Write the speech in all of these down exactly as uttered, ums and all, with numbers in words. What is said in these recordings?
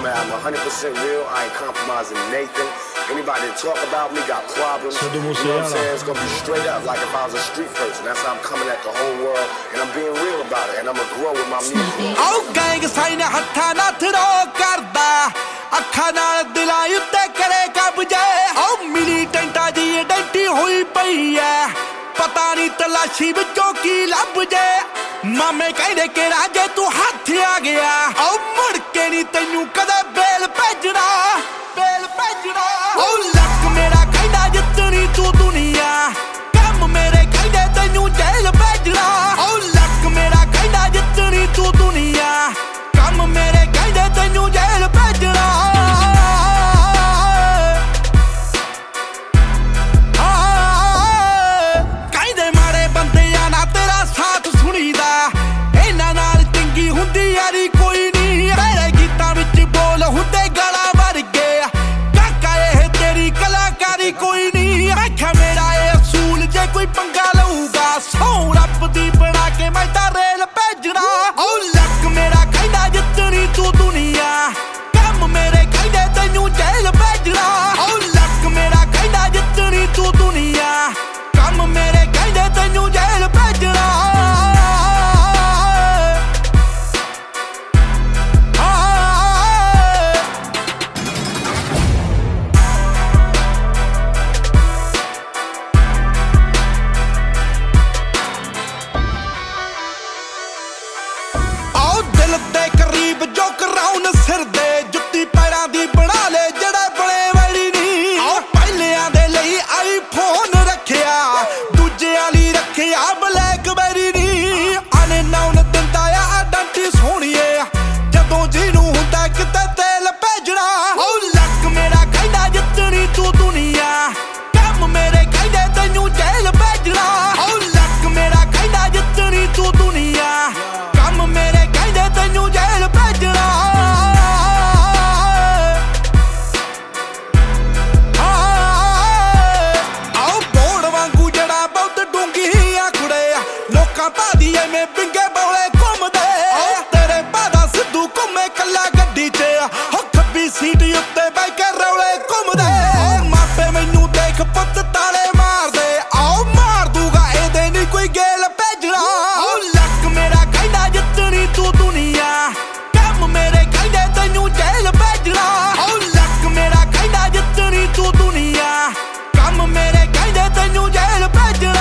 coming out. I'm one hundred percent real. I ain't compromising Nathan. Anybody that talk about me got problems. You know what I'm saying? It's gonna be straight up, like if I was a street person. That's how I'm coming at the whole world, and I'm being real about it, and I'm gonna grow with my music. Oh, gang sign ਹੱਥਾਂ ਨਾਲ throw ਕਰਦਾ ਅੱਖਾਂ ਨਾਲ ਦਿਲਾਂ ਉੱਤੇ ਕਰੇ ਕਬਜ਼ੇ ਉਹ ਮਿਲੀਟੈਂਟਾਂ ਦੀ ਆਇਡੈਂਟੀ ਹੋਈ ਪਈ ਐ ਪਤਾ ਨਹੀਂ ਤਲਾਸ਼ੀ ਵਿੱਚੋਂ ਕੀ ਲੱਭ ਜੇ ਮਾਮੇ ਕਹਿੰਦੇ ਕਿ ਰਾਜੇ ਤੂੰ ਹੱਥ ਆ ਗਿਆ ਉਹ ਮੁੜ ਕੇ ਨਹੀਂ ਤੈਨੂੰ ਕਦੇ ਬੇਲ ਭੇਜਣਾ ਬੇਲ ਭੇਜਣਾ ਉਹ ਲੱਕ ਮੇਰਾ ਕਹਿੰਦਾ ਜਿੱਤਣੀ ਤੂੰ ਦੁਨੀਆ ਕੰਮ ਮੇਰੇ ਕਹਿੰਦੇ ਤੈਨੂੰ ਜੇਲ੍ਹ ਭੇਜਣਾ ਉਹ ਲੱਕ ਮੇਰਾ ਕਹਿੰਦਾ ਜਿੱਤਣੀ ਤੂੰ ਦੁਨੀਆ ਕੰਮ ਮੇਰੇ ਕਹਿੰਦੇ ਤੈਨੂੰ ਜੇਲ੍ਹ ਭੇਜਣਾ ਕਹਿੰਦੇ ਮਾੜੇ ਬੰਦਿਆਂ ਨਾਲ ਤੇਰਾ ਸਾਥ ਸੁਣੀਦਾ ਇਹਨਾਂ ਨਾਲ ਚੰਗੀ ਹੁੰਦੀ ਯਾਰੀ ਕੋਈ ਨਹੀਂ ਤੇਰੇ ਗੀਤਾਂ ਵਿੱਚ ਬੋਲ ਹੁੰਦੇ ਗਾਲਾਂ ਵਰਗੇ ਕਾਕਾ ਇਹ ਤੇਰੀ ਕਲਾਕਾਰੀ ਕੋਈ ਨਹੀਂ ਮੈਂ ਕਿਹਾ ਮੇਰਾ ਇਹ ਅਸੂਲ ਜੇ ਕੋਈ ਪੰਗਾ ਲਊਗਾ ਸੌ ਰੱਬ ਦੀ ਬਣਾ ਕੇ ਮੈਂ ਤਾਂ ਰੇਲ ਭੇਜਣਾ ਉਹ ਲੱਕ ਮੇਰਾ ਕਹਿੰਦਾ ਜਿੱਤਣੀ ਤੂੰ ਦੁਨੀਆ ਕੰਮ ਮੇਰੇ ਕਹਿੰਦੇ ਤੈਨੂੰ ਜੇਲ੍ਹ ਭੇਜਣਾ ਉਹ ਲੱਕ ਮੇਰਾ ਕਹਿੰਦਾ ਜਿੱਤਣੀ ਤੂੰ ਦੁਨੀਆ ਕੰਮ ਮੇਰੇ ਕਹਿੰਦੇ ਤੈਨੂੰ ਜੇਲ੍ਹ ਭੇਜਣਾ ਜੋ ਕਰਾਉਣ ਸਿਰ ਦੇ ਜੁੱਤੀ ਪੈਰਾਂ ਦੀ ਬਣਾ ਲੈ ਜਿਹੜੇ ਬਣੇ ਵੈਲੀ ਨਹੀਂ ਆ ਪਹਿਲਿਆਂ ਦੇ ਲਈ ਆਈਫੋਨ ਰੱਖਿਆ ਦੂਜਿਆਂ ਲਈ ਰੱਖਿਆ ਬਲੈਕਬੈਰੀ ਨਹੀਂ ਆਨੇ ਨਾਉਨ ਦਿੰਦਾ ਆ ਆਡੰਟੀ ਸੋਹਣੀਏ ਜਦੋਂ ਜਿਹਨੂੰ ਹੁੰਦਾ ਕਿਤੇ ਤੇਲ ਭੇਜਣਾ ਉਹ ਲੱਕ ਮੇਰਾ ਕਹਿੰਦਾ ਜਿੱਤਣੀ ਤੂੰ ਦੁਨੀਆ ਕੰਮ ਮੇਰੇ ਕਹਿੰਦੇ ਤੈਨੂੰ ਜੇਲ੍ਹ ਭੇਜਣਾ ਉਹ ਲੱਕ ਮੇਰਾ ਕਹਿੰਦਾ ਜਿੱਤਣੀ ਤੂੰ ਦੁਨੀਆ ਕੰਮ ਮੇਰੇ ਕਹਿੰਦੇ ਤੈਨੂੰ ਜੇਲ੍ਹ ਭੇਜਣਾ ਆਓ ਬੋੜ ਵਾਂਗੂ ਜਿਹੜਾ ਬਹੁਤ ਡੂੰਗੀ ਆ ਕੁੜੇ ਲੋਕਾਂ ਭਾਦੀ ਐਵੇਂ ਪਿੰਗੇ ਬੌਲੇ ਘੁੰਮਦੇ ਤੇਰੇ ਬਾਦਾ ਸਿੱਧੂ ਘੁੰਮੇ ਕੱਲਾ ਗੱਡੀ 'ਚ ਹੋ ਖੱਬੀ ਸੀਟ ਉੱਤੇ ਬਹਿ ਕੇ ਰੌਲੇ ਘੁੰਮਦੇ ਮਾਪੇ ਮੈਨੂੰ ਦੇਖ ਪੁੱਤ ਤਾਲੇ ਮਾਰਦੇ ਆਓ ਮਾਰ ਦੂਗਾ ਇਹਦੇ ਨਹੀਂ ਕੋਈ ਗੇਲ ਭੇਜਣਾ ਉਹ ਲੱਕ ਮੇਰਾ ਕਹਿੰਦਾ ਜਿੱਤਣੀ ਤੂੰ ਦੁਨੀਆ ਕੰਮ ਮੇਰੇ ਕਹਿੰਦੇ ਤੈਨੂੰ ਜੇਲ੍ਹ ਭੇਜਣਾ ਉਹ ਲੱਕ ਮੇਰਾ ਕਹਿੰਦਾ ਜਿੱਤਣੀ ਤੂੰ ਦੁਨੀਆ ਕੰਮ ਮੇਰੇ ਕਹਿੰਦੇ ਤੈਨੂੰ ਜੇਲ੍ਹ ਭੇਜਣਾ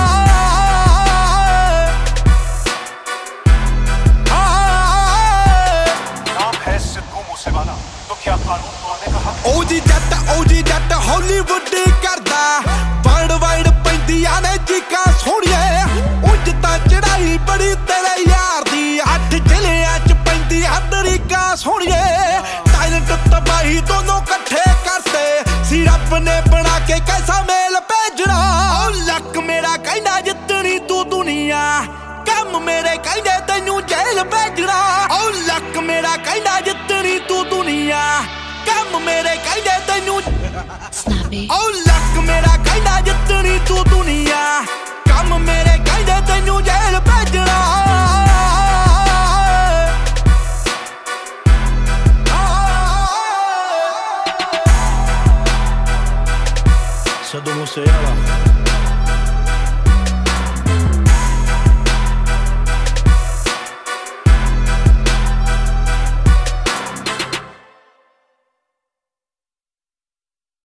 ਉਹ ਜੀ ਜੱਟ ਉਹ ਜੀ ਜੱਟ ਹਾਲੀਵੁੱਡ ਕਰਦਾ ਵਰਲਡ ਵਾਈਡ ਪੈਂਦੀਆਂ ਨੇ ਚੀਕਾਂ ਸੋਹਣੀਏ ਉਂਝ ਤਾਂ ਚੜਾਈ ਬੜੀ ਤੇਰੇ ਯਾਰ ਦੀ ਅੱਠ ਜ਼ਿਲ੍ਹਿਆਂ 'ਚ ਪੈਂਦੀ ਹਦਰੀਕਾ ਸੋਹਣੀਏ ਟੈਲੈਂਟ ਤਬਾਹੀ ਦੋਨੋਂ ਇਕੱਠੇ ਕਰਤੇ ਸੀ ਰੱਬ ਨੇ ਬਣਾ ਕੇ ਕੈਸਾ ਮੇਲ ਭੇਜਣਾ ਉਹ ਲੱਕ ਮੇਰਾ ਕਹਿੰਦਾ ਜਿੱਤਣੀ ਤੂੰ ਦੁਨੀਆ ਕੰਮ ਮੇਰੇ ਕਹਿੰਦੇ ਤੈਨੂੰ ਜੇਲ੍ਹ ਭੇਜਣਾ ਉਹ ਲੱਕ ਮੇਰਾ ਕਹਿੰਦਾ ਜਿੱਤਣੀ ਤੂੰ ਦੁਨੀਆ ਕੰਮ ਮੇਰੇ ਕਹਿੰਦੇ ਤੈਨੂੰ ਉਹ ਲੱਕ ਮੇਰਾ ਕਹਿੰਦਾ ਜਿੱਤਣੀ ਤੂੰ ਦੁਨੀਆ ਕੰਮ ਮੇਰੇ ਕਹਿੰਦੇ ਤੈਨੂੰ ਜੇਲ੍ਹ ਭੇਜਣਾ Sido Musiala